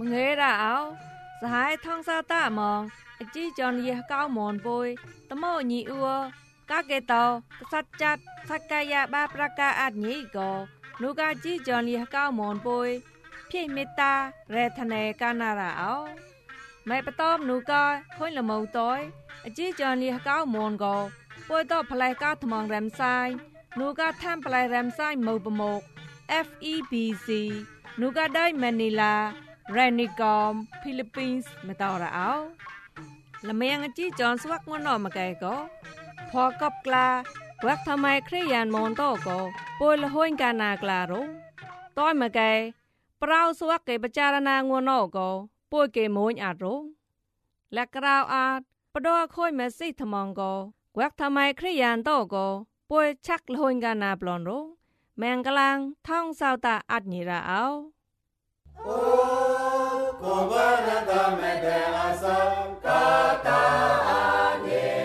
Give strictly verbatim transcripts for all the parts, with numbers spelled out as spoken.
เงระเอาสหายท่องซาตามองจีจอนเยก้าวมอนปุยตะโมญีอัวกาเกตอกษัตจัดสักกายาบาประกาอัดญีก็นูกาจีจอนเยก้าวมอนปุยพี่เมตตาเรทเนกานาราเอาไม่ปตอมนูกาค่อยละมอตอยจีจอนเยก้าวมอนก็ป่วยต่อพลายก้าวทมองแรมไซนูกาทำพลายแรมไซมือประมก เอฟ อี บี ซี นูกาได้แมนิลาเรนิกอมฟิลิปปินส์มาต่อละเอาละเมียงจีจอนสวักงอนอมาไกก็พอกับกลาวักทำไมครียันมอนโตก็ป่วยละห้อยกานากลารุต้อยมาไกเปล่าสวักเกปจารณางวนอก็ป่วยเกมวยอารุและกราวอาดปดอค่อยเมสซี่ทมองก็วักทำไมครียันโตก็ป่วยชักละห้อยกานาปลอนรุแมงกลางท่องสาวตาอัดนีระเอาโอ้โกบานาตาเมเดอาสังกาตาอาเน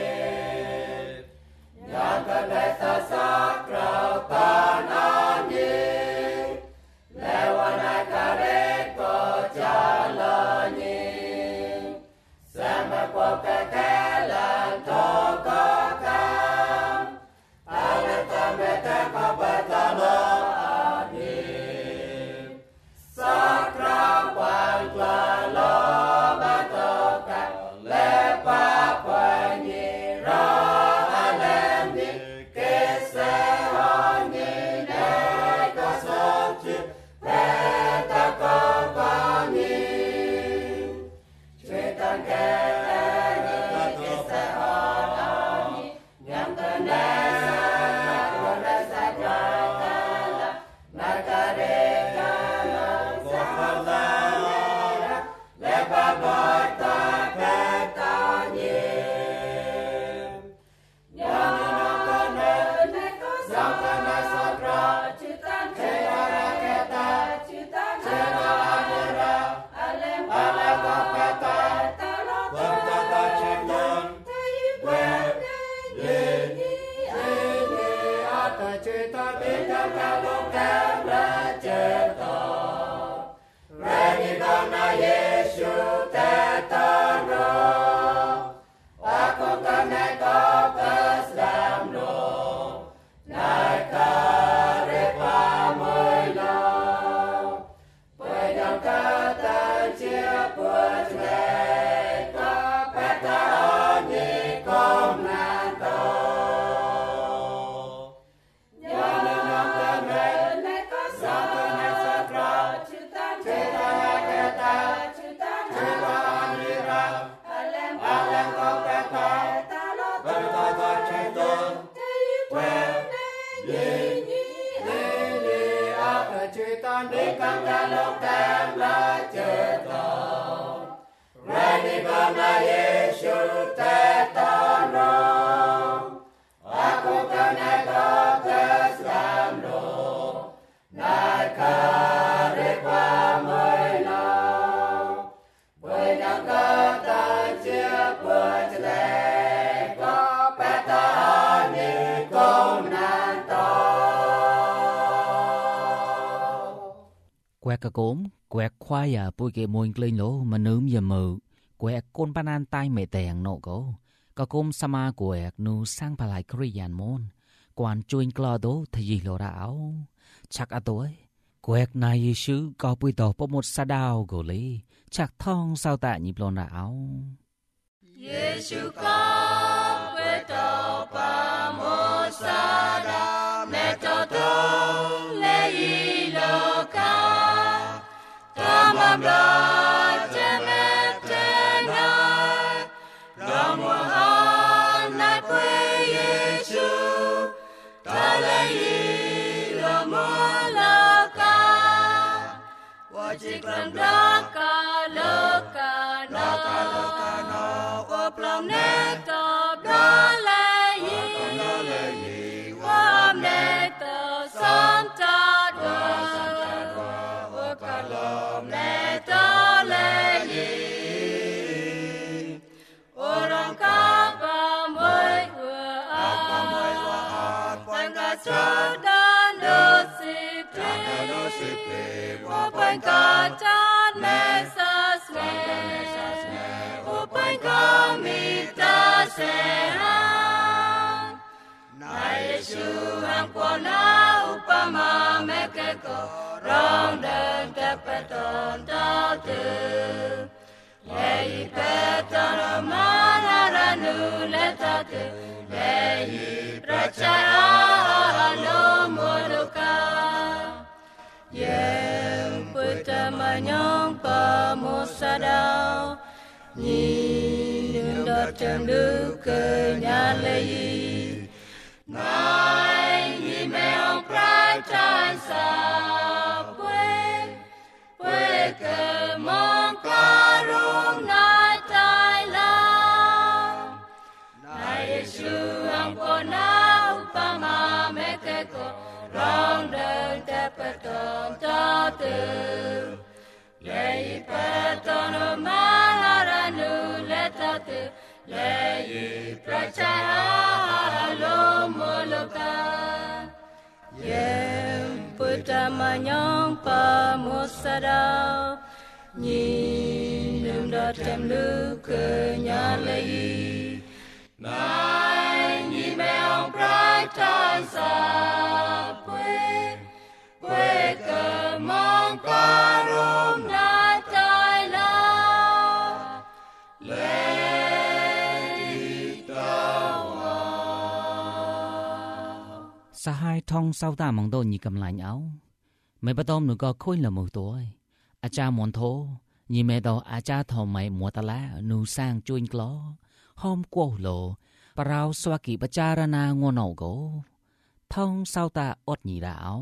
ยามกันได้ตาสักคราวตานาเนและวันไหนกะเรก็จะลาเนสมัยพบแก่แก่ลันทอกะคำอาเลตาเมเดก็ปะตาลาแกวกกะโกมแกวกควายอ่ะปุยเกมวยกลิ้งโลมันนึมยามมือแกวกโกนปานานตายไม่แต่งโนก็กะโกมสมาแกวกนูสร้างพลายคริยันมอนกวนจุยกลอโดทยีโลราเอาชักอะตัวแกวกนายเยซูก็ปุยต่อปมดสะดาวก็เลยชักท่องเศร้าตาหยิบโลราเอาเยซูก็ปุยต่อปมดสะดาวเมตโตเลยโลกาRamabla Jemetenai Ramuhanai Pui Yesu Talai Ramulaka Wajiklam Raka Loka Raka Loka No Waplam Neto Dalai Wam Neto Santa Dwa Wakalom Neto Lehi Orang Kapam Wai Wa'an Pangkacadan Dosipri Wapan Kacan Mesa เสหานาเยซูหังปอนาอุปมาเมเกโกร้องเดินแต่เปตอนเจ้าเตือเลยีเปตอนมานารานูเลตาเตือเลยีประชาอาโนโมโลกาเย่ปุตตมะยองปะโมสะดาวนีนึงดอเตมดูเกญาเลยีนายยีเมองพระจันทร์สาเวเวเกมองการุณนายใจลานายเยซูอังปอนาอุปมาเมเกโกร้องเดินแต่เปตอนเจ้าเตือเลยีเปตอนมาหารานูเลตาเตือเลยีประชาอาโลโมโลกาเย่ปุตตมะยองปะโมสะดาวนีนึงดอเตมลูกเกญาเลยีนายยีเมองพระจันทร์สาเวเวเกมองการุณนายใจลาเลสหายทองเศร้าตามองโดนยีกำลังเอาไม่ประตอมหนูก็คุยละมือตัวอาจารย์มอนโทยีเมดออาจารย์ทอมไม่หมัวตะละหนูสร้างจุนกลอห้อมกวโลปราวสวกิปจารณางวนเอาโกทองเศร้าตาอดยีดาว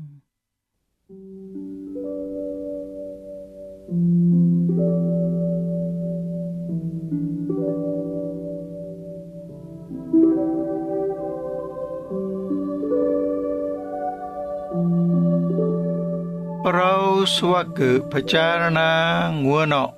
เราสวกึพจารณางัวเนาะ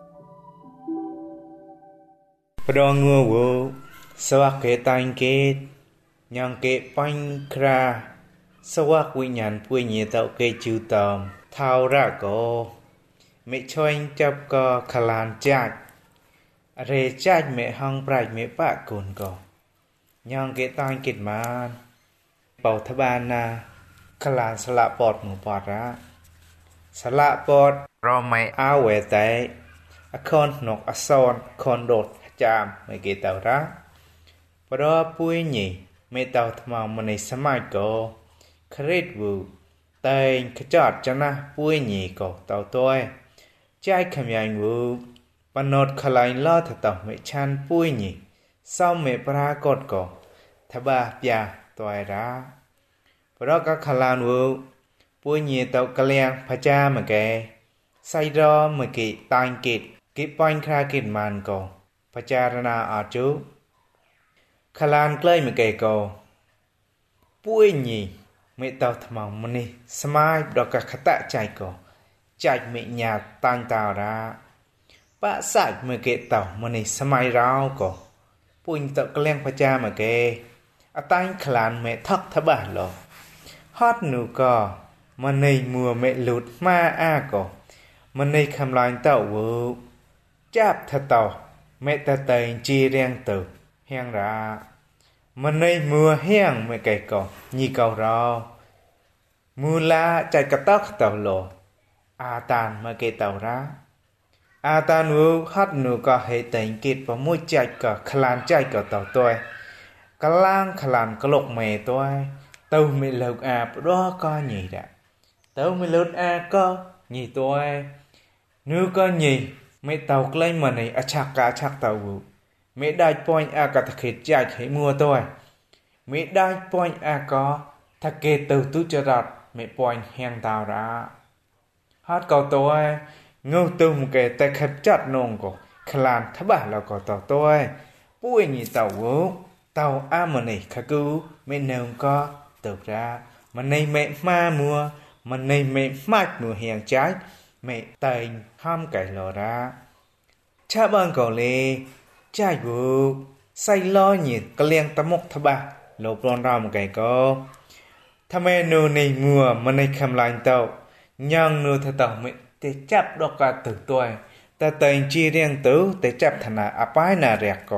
ปรองงัวโวสวกเกตังเกตยังเกปังคราสวกวิญญาณปุยเยเตาเกจูตอมทาวระโกไม่ช่วยจับก็ขลานจักเรจักไม่หังปรายไม่ปะกุนก็ยังเกตังเกตมาเป่าทบานาขลานสละปอดหมู่ปอดระสละปอดเราไม่อาเวแต่อคอนนกอซอนคอนโดดจามไม่เกตาระเพราะปุยนี่ไม่เตาทมองมันในสมัยก็คริตวูแต่ขจอดจังนะปุยนี่ก็เตาตัวใจขมยังวูปนดขลายล้อถตอไม่ชันปุยนี่เศร้าไม่ปรากฏก็ทบาปยาตัวระเพราะก็ขลานวูปุยนี่เตากะเลียงพระเจ้ามาแกใส่รอมาเกตังเกตกิปังคราเกตมันก็พจารณาอาจุขลานใกล้มาเกโกปุ้ยนี่ไม่เตาทมองมันนี่สมัยดอกกะขตะใจก็ใจไม่หยาดตังตาระปะสักมาเกเตามันนี่สมัยเราก็ปุ้ยเตากะเลี้ยงพระเจ้ามาเกอตังขลานไม่ทักทบะหรอฮอดหนูก็มันในมัวไม่หลุดมาอ้าก็มันในคำลายเต่าวูจับทะเต่าไม่ตะเตยจีเรียงตือเฮียงรามันในมัวเฮียงไม่ไกลก่อยี่เก่าเรามูลาใจกระตอกเต่าโลอาตานมาเกเต่าระอาตานวูฮัดหนูก็ให้แต่งกิจประมุ่ยใจก็ขลานใจก็เต่าตัวกลางขลานกลกเมตัวเต่าไม่เลิกอาบรอก็หนีดะเต่าไม่เลิกอาก็หนีตัวนูก็หนีไม่เต่าใกล้มาในอชักกาชักเต่าวูไม่ได้ปอยอากาศเขตใจให้มัวตัวไม่ได้ปอยอาก็ถ้าเกตตัวตุจรัดไม่ปอยแหงตาระฮัดเก่าตัวเงาตัวมุกเกแต่ขับจัดนงก็ขลานทบ้าเราก็ต่อตัวปุ้ยนี่เต่าวูเต่าอามันนี่ขกูไม่เนงก็เติบระมันในไม่มามัวมันในไม่มากมัวแหงใจไม่เตยห้ามไก่หล่อระชาบ้านก่อนเลยใจบุกใส่ล้อหยิดกระเลียงตะมกทบะโลปลอนรามไก่ก็ทำไมนูในมัวมันในคำลายเต่ายังนูเธอเต่าไม่แต่จับดอกกาตื่นตัวแต่เตยจีเรียงตู้แต่จับธนาอปายนาเรียกก็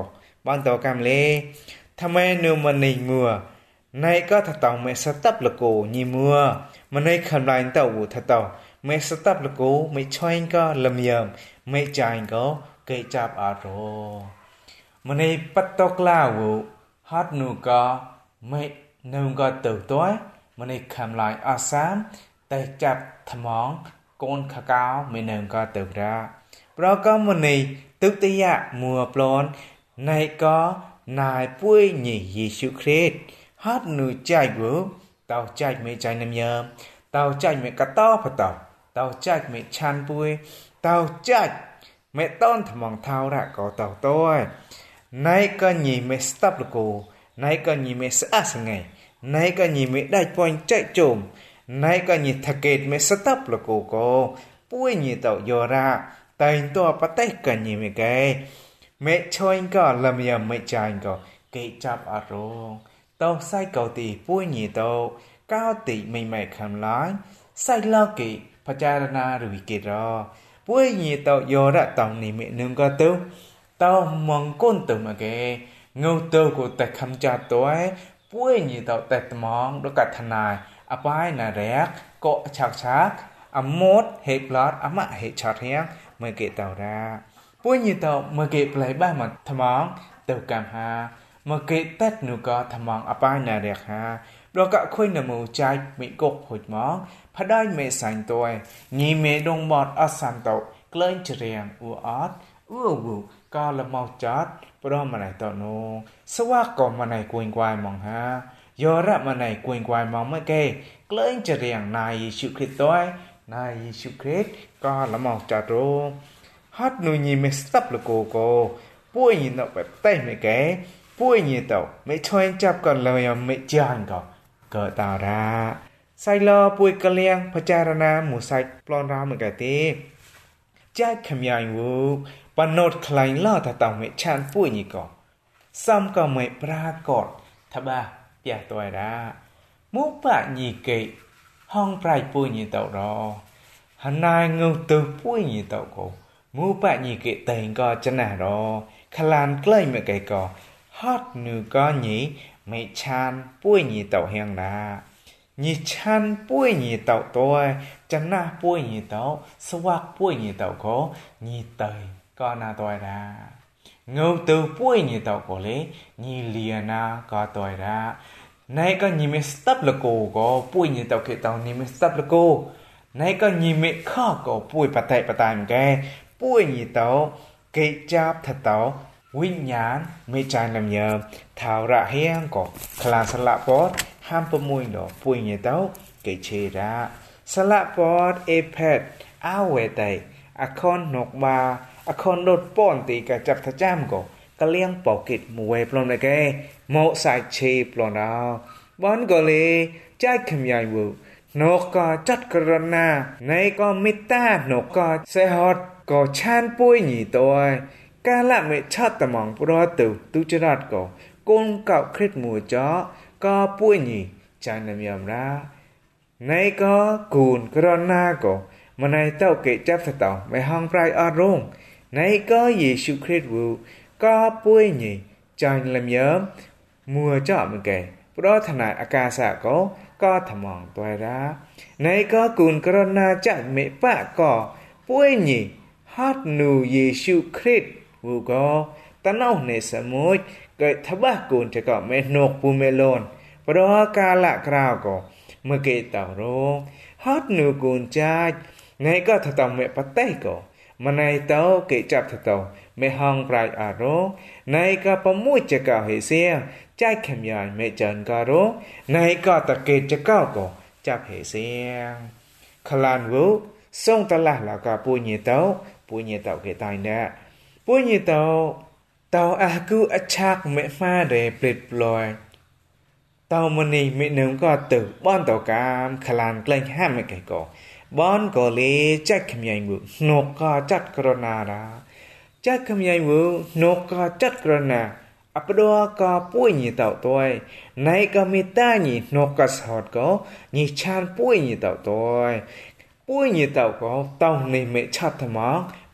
บ้านต่อกำเลทำไมนูมันในมัวในก็ถ้าต้องไม่สตับละกูยีมัวมันในคำลายเต่าหูถ้าต้องไม่สตับละกูไม่ช่วยก็ลำยำไม่ใจก็เกยจับอารมณ์มันในปัตตกลาวฮอดนูก็ไม่นูก็ตื่นตัวมันในคำลายอาสามแต่จับถมองโกนขากาวไม่นูก็ตื่นraเพราะก็มันในตุติยะมัวปลอนในก็นายปุ้ยหนียิสุคริสฮอดนูใจกูเต่าใจไม่ใจน้ำยำเต่าใจไม่กระต้อพะเต่าเต่าใจไม่ชันปุ้ยเต่าใจไม่ต้นถมองเท้าระก็เต่าตัวในก็หนีไม่สตับลูกูในก็หนีไม่สะอาดไงในก็หนีไม่ได้ปอยใจโจมในก็หนีทะเกตไม่สตับลูกูก็ปุ้ยหนีเต่าโยระแต่งตัวปะเต้กันหนีไม่แก่ไม่ช่วยก็ลำยำไม่ใจก็เกยจับอารมณ์เต่าใส่เกาตีปุ้ยหนีเต่าก้าวตีไม่ไม่คำร้ายใส่เล่ากิพจารณาหรือวิกิรอปุ้ยหนีเต่าโยระตองนี้ไม่นึงก็ตู้เต่ามองก้นตู้มาเกเงาตู้กูแต่คำจัดตัวปุ้ยหนีเต่าแต่มองด้วยกัดทนายอภัยน่าแรกก็ชักชักอมดเหตุปลอดอมะเหตุชอดเฮียงเมื่อเกตเต่าราปุ้ยหนีเต่าเมื่อเกตปลายบ้านมันทมองเต่ากำหาเมื่อเกตตัดนูก็ทมองอภัยน่าแรกฮะเราก็คุยนมูใจมีกบหุดมองพระได้เมสังตัวงีเมดงบอดอสันโตเกลื่อนเจียงอูออดอู้วูก็ละเมาจัดเพราะมันไหนต่อโนสว่าก่อนมันไหนกวนกวายมองฮะยอระมันไหนกวนกวายมองเมื่อเกเกลื่อนเจียงนายยิสุคริสต์ตัวนายยิสุคริสต์ก็ละเมาจัดโรฮัดนูงีเมสตับละโกโกปุ้ยยินเอาแบบเต้ไม่แก่ปุ้ยยีเต่าไม่ช่วยจับกันเลยยังไม่จานก็เกิดตาราใส่ลอปุ้ยกะเลียงพจารณาหมู่ใส่ปลอนราเหมือนกันทีใจขมยายวูปนดคลายล่อถ้าต้องไม่ชันปุ้ยยีก็ซ้ำก็ไม่ปรากฏทบ้าเปียตัวรามุปะยีเกยห้องปลายปุ้ยยีเต่ารอหันนายเงาตัวปุ้ยยีเต่าก็มุปะยีเกยเต่งก็จะหนารอขลานใกล้เมื่อไกลก็ฮอดนูก็หนีไม่ชันปุ้ยหนีเต่าเฮียงนาหนีชันปุ้ยหนีเต่าตัวจะหน้าปุ้ยหนีเต่าสวักปุ้ยหนีเต่าก็หนีเตยก็น่าตัวนาเงาตัวปุ้ยหนีเต่าก็เลยหนีเลียนาก็ตัวนาในก็หนีไม่สตับละโกก็ปุ้ยหนีเต่าเกตาหนีไม่สตับละโกในก็หนีไม่ข้อก็ปุ้ยปะไตปะตายเหมือนกันปุ้ยหนีเต่าเกจับทัดเต่าวิญญาณไม่ใจลำเยิมเท้าระเฮียงก็คลาสละปอดห้ามประมุยดอกปุยเงเต้าเกเชระสละปอดเอเพดอ้าวเวไตอคอนนกบาอคอนโดดป้อนตีกับจับทะจ้ามก็กะเลี้ยงปอกกิดมวยปลอมเลยแกโมสายเชปลอมดาวบอนก็เลยใจขมยายวูนกก็จัดกรณาในก็มิตานกก็เสหดก็ชานปุยหนีตัวกาละไม่ชัดตะมองปรอตูตุจรัดก็กงเก่าคริสหมูจ้อก็ปุ้ยหนีจานำยำราในก็กูนกรณาก็มาในเต้าเกจับสตอไม่ห้องปลายอารมณ์ในก็เยซูคริสต์วูก็ปุ้ยหนีจานลำยำมัวจ้อมันแก่เพราะทนายอากาศก็ก็ทมองตัวราในก็กูนกรณาจัดเมปะก็ปุ้ยหนีฮัดนูเยซูคริสต์วูก็ตะนาวในสมุยเกิดทบ้ากูนจะก็ไม่นกปูเมลอนเพราะกาละคราวก็เมื่อเกตต่อโรงฮอดนูกูนใจในก็ถ้าต้องไม่ปะเต้ก็มาในเต้าเกจับถ้าต้องไม่ห้องปลายอารมณ์ในก็ประมุยจะก็เฮเสียใจแข็มยายไม่จันก็รู้ในก็ตะเกตจะก็ก็จับเฮเสียขลานวูส่งตลาดแล้วก็ปูเยเต้าปูเยเต้าเกตายเนี่ยปุ้ยเต่าเต่าอากูอัจฉริไม่มาเดเปลิดปลอยเต่ามันนี่ไม่นึงก็ตื่นบ้านเต่ากามขลานเกล้งห้ามไม่ไกลก่อบ้านก็เลยจัดขมายมือนกก็จัดกรณาดาจัดขมายมือนกก็จัดกรณาอัปดวก็ปุ้ยเต่าตัวในก็มีตาหนีนกก็สอดก็หนีชานปุ้ยเต่าตัวปุ้ยเต่าก็เต่าในไม่ชัดทมอง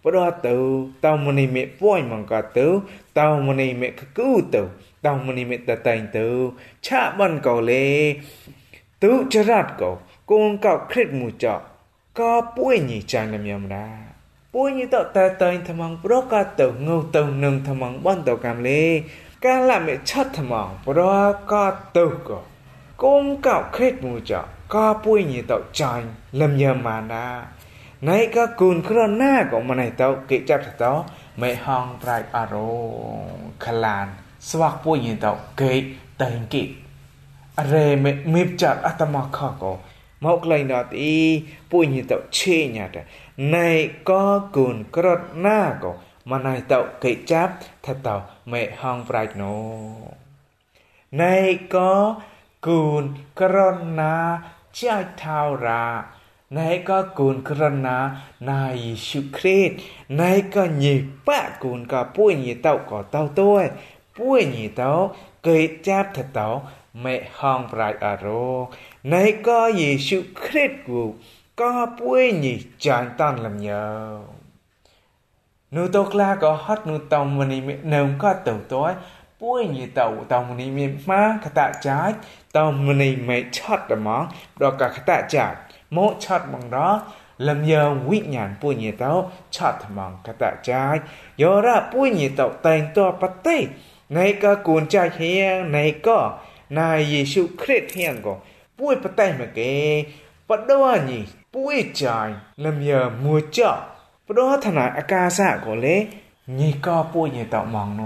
ปรอตูตาวมณีเมป่วยมังกาตูตาวมณีเมกกูตูตาวมณีเมตะตังตูชะบันเกาเลตูจรัดเกากูนเกาคริดมูจอกาป่วยนี่จังลำยำดาป่วยนี่ตอตะตังทมังปรอกาตูงูตูนึงทมังบันตอกามเลกาละเมชัดทมังปรอกาตูเกากูนเกาคริดมูจากาป่วยนี่ตอจังลำยำมาดาในก็กุนครหน้าของมันในเต้าเกิดจากเต้าไม่ห้องปลายอารมณ์ขลานสวักปุ่ยเต้าเกิดแต่งกิอะไรไม่มีจากอัตมาข้าก็มอกเลยนอตีปุ่ยเต้าเชี่ยเนี่ยแต่ในก็กุนครหน้าของมันในเต้าเกิดจากเต้าไม่ห้องปลายโนในก็กุนครหน้าใจเท่าราในก็กุนกรณานายสุครีตในก็หยิบปะกุนก็ป่วยหยิบเต้าก็เต้าตัวป่วยหยิบเต้าเกิดจับเต้าไม่ห้องปลายอารมณ์ในก็เยซูคริสต์กูก็ป่วยหยิบจานตันลำยาวนูตกลาก็ฮัดนูตอมวันนี้เนิมก็เต้าตัวป่วยหยิบเต้าตอมวันนี้มีมาขตะจ่ายตอมวันนี้ไม่ชัดแต่มองดอกกะขตะจ่ายโมชัดบังร้อลำยองวิญญาณปุ้ยเต้าชัดมังกระตะใจยอระปุ้ยเต้าแต่งตัวปฏิในก็กุนใจเฮียในก็นายเยซูคริสต์เฮียงก็ปุ้ยปฏิมาเกปดดวนี่ปุ้ยใจลำยองมัวเจาะปดดถนายอากาศก็เลยนี่ก็ปุ้ยเต้ามังโน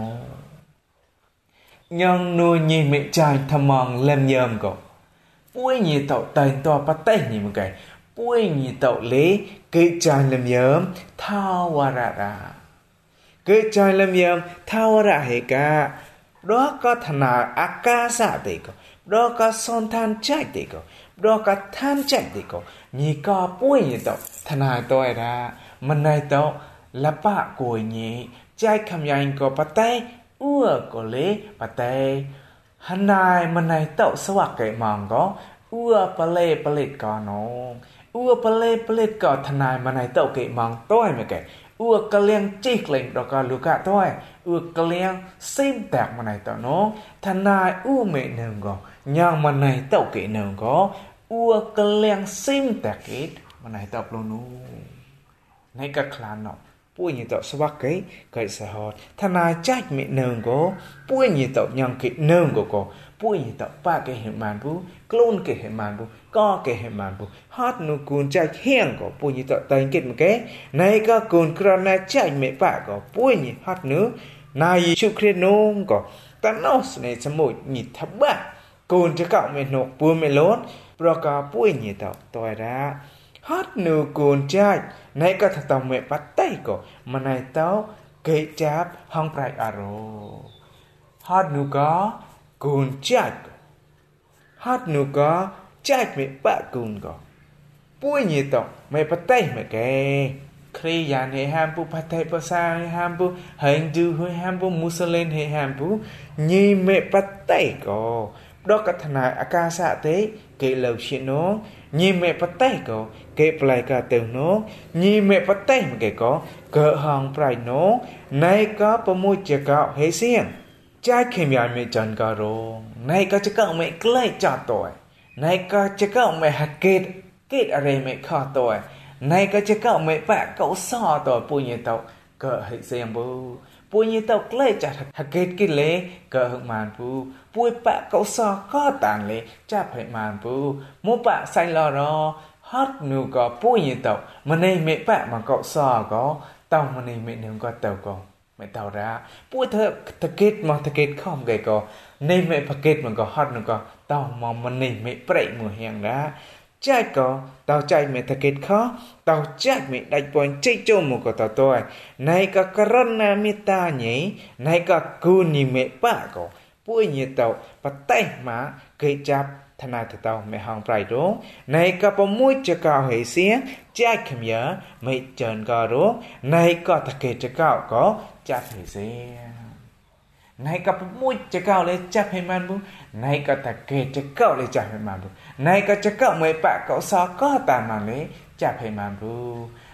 ยังนูนี่ไม่ใจทมังลำยองก็ป่วยยี่เต่าแต่งตัวปะเต้นี่มึงไงป่วยยี่เต่าเละเกิดใจลำยมท้าวราราเกิดใจลำยมท้าวราเหกะรอก็ถนาอากาศเด็กรอก็สนทานใจเด็กรอก็ทานใจเด็กยี่ก็ป่วยยี่เต่าถนาตัวไอ้ละมันในเต่าละปะโกยยี่ใจคำยังก็ปะเต้อ้วก็เละปะเต้ฮันนายมันในเต้าสวักเกยมังก็อัวปะเล่ปะเล็ดก่อนน้องอัวปะเล่ปะเล็ดก่อนทนายมันในเต้าเกยมังต้อยไม่เกยอัวกะเลียงจีกเล่งดอกกาลูกะต้อยอัวกะเลียงซิมแตกมันในเต้าน้องทนายอัวเมหนึ่งก็ยังมันในเต้าเกยหนึ่งก็อัวกะเลียงซิมแตกเกยมันในเต้าปลนูในกะคลานเนาะป่วยยี่เต่าสวักเกยเกยสะฮอดทนายใจเมหนึ่งก็ป่วยยี่เต่ายังเกยหนึ่งก็ก็ป่วยยี่เต่าป้าเกยเห็นมันผู้กลุ้นเกยเห็นมันผู้ก็เกยเห็นมันผู้ฮอดนูกูนใจเฮียงก็ป่วยยี่เต่าแต่งเกยมันเกยในก็กูนกระนาใจเมป้าก็ป่วยยี่ฮอดนูนายชุครีนงก็แต่นอสในสมุยยี่ทับบ้ากูนจะเก่าเมนกปูเมล้นประกอบป่วยยี่เต่าตัวละฮัดนูกูนใจในก็ถ้าต้องเมปัตไตก็มันในเต้าเกยจับห้องปลายอารมณ์ฮัดนูก็กูนใจฮัดนูก็ใจเมปะกูนก็ป่วยยี่ต่อเมปัตไตเมเกครียานเฮฮัมปูปัตไตภาษาเฮฮัมปูเฮนดูเฮฮัมปูมุสลิมเฮฮัมปูยี่เมปัตไตก็ดอกกัทนาอากาศเตเกลเหลวชิโนยี่เมปัตไตก็เกปลายกาเตโนยี่เมปัตไตมันเกก็เกห้องปลายโนในก็ประมุจเกาเฮเซียนใจเข้มยานเมจันการงในก็จะเกาเมใกล้จอดตัวในก็จะเกาเมฮักเกตเกตอะไรเมข้อตัวในก็จะเกาเมปะเกาซ้อตัวปุญญเตาเกเฮเซียนบูปุญญเตาใกล้จัดฮักเกตกิเลเกหงมานปูปุยปะเกาซ้อก็ต่างเลยจับให้มานปูมูปะใส่ลอรอฮัดนูก็ปุ้ยเต่ามันในเมปะมันก็ซอก็เต่ามันในเมนึงก็เต่าก็ไม่เต่าละปุ้ยเธอตะเกียบมองตะเกียบข้อมไกก็ในเมปะเกียบมันก็ฮัดนูก็เต่ามองมันในเมเปรย์มือเฮียงละใจก็เต่าใจเมตะเกียบข้อเต่าใจเมได้ปอนใจโจมก็เต่าตัวในก็กระนามิตาหนีในก็กูนิเมปะก็ปุ้ยเต่าปะเตมาเกยจับทนายเต่าไม่ห้องปลายดงในก็ประมุจจะก่าวเหเสียงใจขมยาไม่เจินก็รู้ในก็ตะเกียจะก่าวก็จับเหเสียงในก็ประมุจจะก่าวเลยจับให้มันบุในก็ตะเกียจะก่าวเลยจับให้มันบุในก็จะก่าวไม่ปะก็ซอก็ตามมันเลยจับให้มันบุ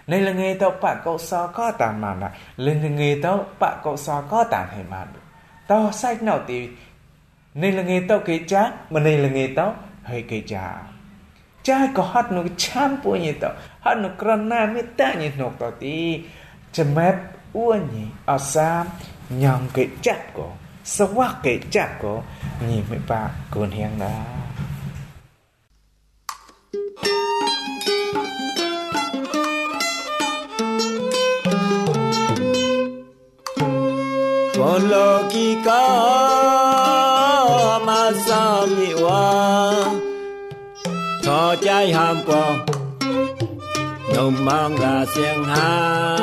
Này là nghề tao bạn cậu so có tàn mà nè. Lên là nghề tao bạn cậu so có tàn hay mà được. Tao sách nào thì này là nghề tao kể chát. Mà này là nghề tao hơi kể chát. Chai có hát nó chăm bố như tao. Hát nó còn nà mê ta như nọc tao thì châm mép ua nhỉ. Ở xa nhằm kể chát có. Sao quá kể chát có. Nhìn mấy bà còn hiền đó. Con lo kỳ ca mà sao nhị hoa thọ trái hàm quang nồng mang ra xiềng hà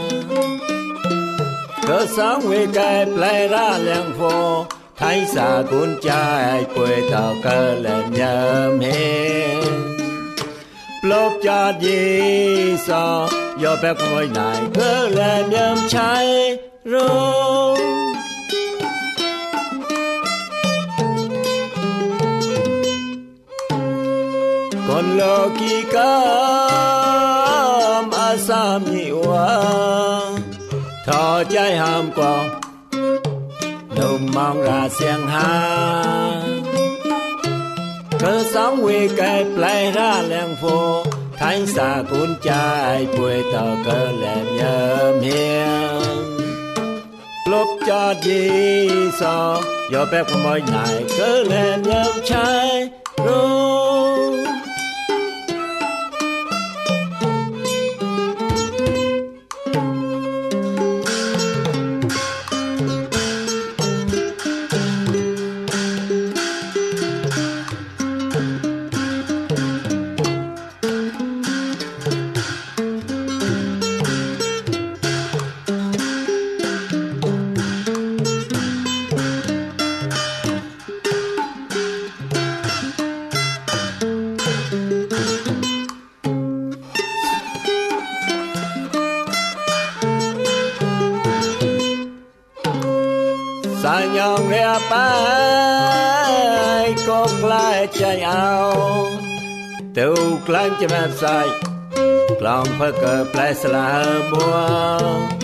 cớ sáng về cái plei ra leng phô thấy xa cuốn trái quê tàu cơ lên nhầm hên lốp cha gì sao do bếp ngồi này cơ lên nhầm trái rung con lo kỳ cam asam nhị hoa thọ trái hàm quang nồng mang ra xiềng hà cớ sóng quy cây plei ra leng phô thấy xa cuốn trái quê tàu cơ lên nhầm hiền lúc cho gì sao do bếp của mỗi ngày cứ lên nhầm trái rung sa nhong ria pai có lại chạy ao tiêu clang cho mẹ sai lòng phơi cờ plei sla mua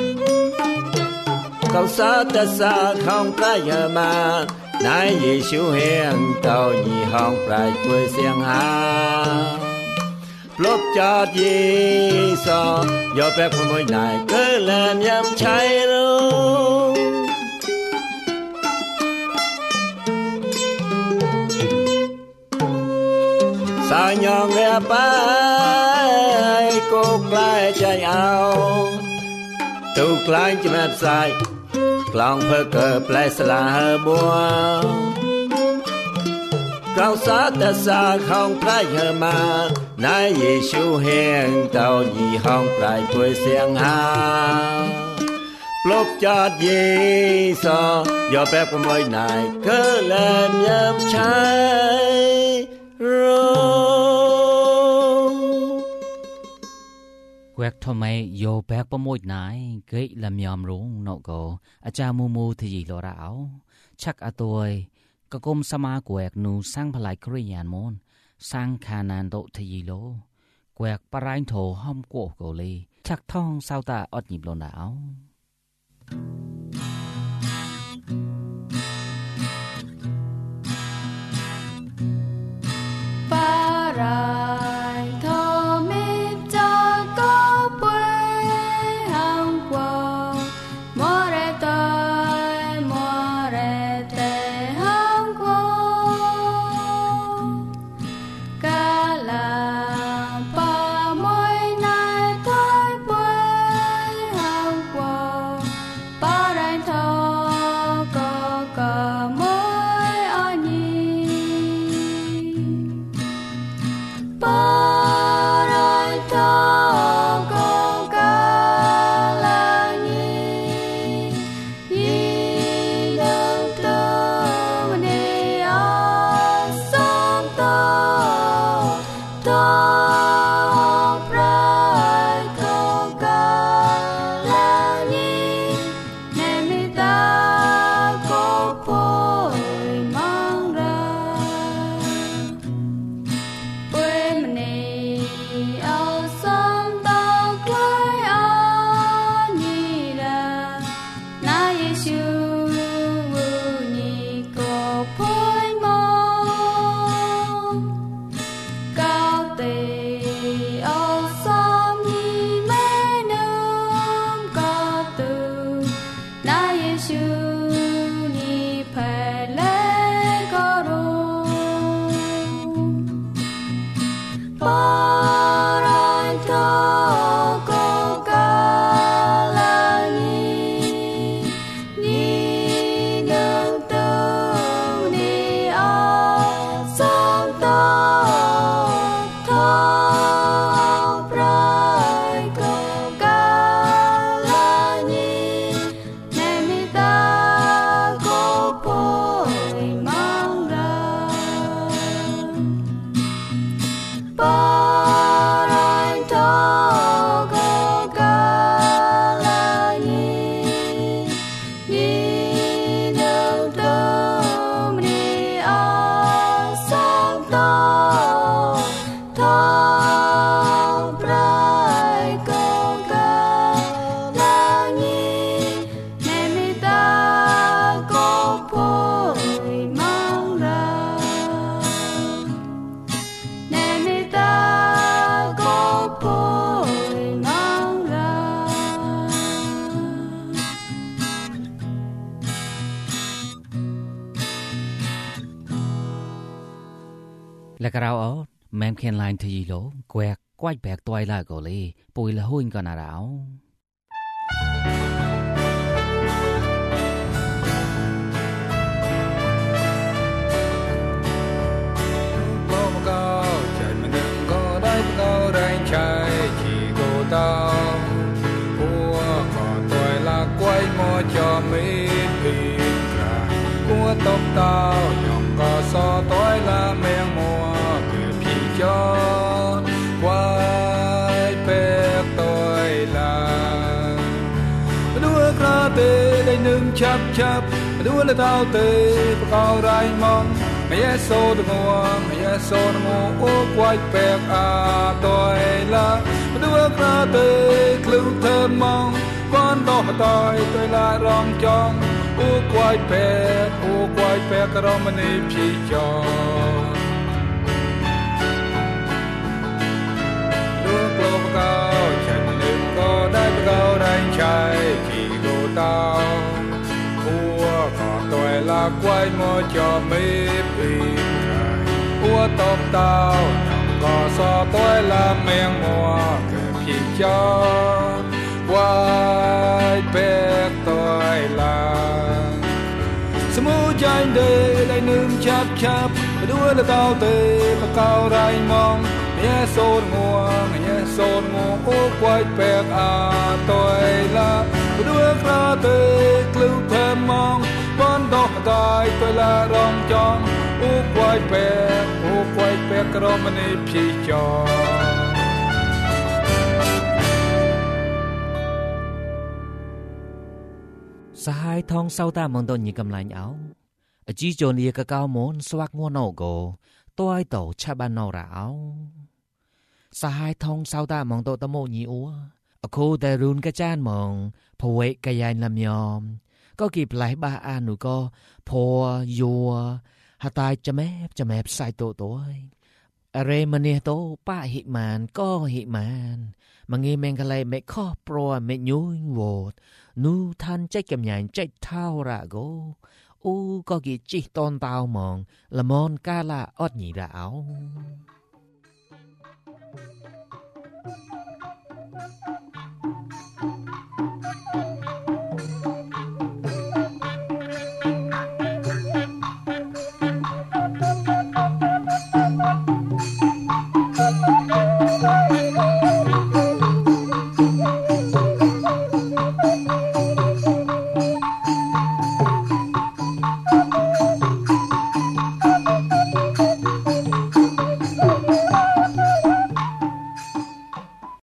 câu sa ta sa không có giờ mà nãy gì siêu hiền tàu nhị hong plei quê xiềng hà lốp cho gì sao do bếp của mỗi ngày cứ lên nhắm cháy luôn sa nhong ria pai cô lại chạy ao tu clang cho mẹ sai lòng phơi cờ plei sla mua câu sa ta sa không plei hờ mà nãy gì siêu hiền tàu nhị hong plei quê xiềng hà lốp cho gì sao do bếp của mỗi ngày cứ lên nhâm trái quẹt thọ mày vô bẹc bấm môi nái gậy làm yom rung nọ cổ a cha mu mu thì gì lo ráo chắc a tôi có công sama quẹt nu sang palai korean môn sang khanan độ thì gì lố quẹt parain thổ hom cổ cổ li chắc thong sao ta ọt nhịp lo đảo Parai thơ mít cho có quê hang quang mô rê tơi mô rê tê hang quang ca là pa môi nai thôi quê hang quang là cái rau mềm khen lại thì lỗ quẹt quay bẹt toai là cổ lì bùi là hôi còn à đảo trái chỉ cô tao của còn tuổi là quay mua cho mấy pin cả của tóc tao nhong có so tuổi là men mua cứ phi cho quay bẹt tuổi là đua ra tê đây nương chắp chắp đua là tao tê cao rai mong mẹ số được mua mẹ số được mua ô quay bẹt à tôi là đua ra tê lưu thơm mong con đỏ tôi tôi là rong chong ô quay bẹt ô quay bẹt cái mình đi phi cho đua lâu cao chạy mình đừng có đai cao đai chạy chỉ cô tao tôi là quay mua cho mấy pin trời ua tóc tao nhong có so tôi là men mua cứ phi cho quay bẹt tôi là smu trái đời đây nương chắp chắp đua là tao tê và cao rai mong nhé sôn mua nhé sôn mua ô quay bẹt à tôi là đua ra tê lưu thêm mong con đỏ tai tôi là rong chong u quay bẹt u quay bẹt cái mình đi phi cho sai thong sau ta mong tôn nhị cầm lại áo chỉ cho nia cái cao món xoạc ngô nổ cổ tôi tổ cha ban nổ ráo sai thong sau ta mong tôn tâm mô nhị úa cô ta run cái chan mong phơi cái dài làm nhom có kịp lại ba an nụ co phò vua hà tai chấm ép chấm ép sai tổ tối are mane tổ ba hị màn có hị màn mà nghe men cái này mẹ khó pro mẹ nhúi vột nu than chạy kèm nhảy chạy thao ra gô u có kịp chỉ tôn tao mong là món ca là ót nhị ráo